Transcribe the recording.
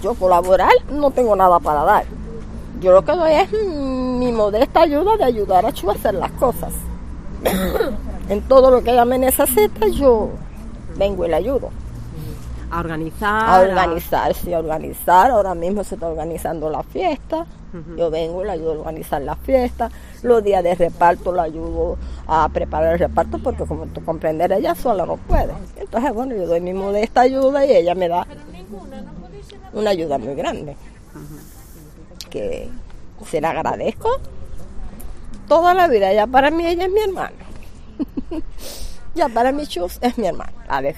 Yo colaborar no tengo nada para dar. Yo lo que doy es mi modesta ayuda de ayudar a Chu a hacer las cosas. En todo lo que ella me necesita, yo vengo y le ayudo. A organizar. A organizar, sí, a organizar. Ahora mismo se está organizando la fiesta. Yo vengo y le ayudo a organizar la fiesta. Los días de reparto le ayudo a preparar el reparto porque, como tú comprendes, ella sola no puede. Entonces, bueno, yo doy mi modesta ayuda y ella me da una ayuda muy grande. Que se la agradezco toda la vida. Ya para mí ella es mi hermana. Ya para mí Chus es mi hermana. La de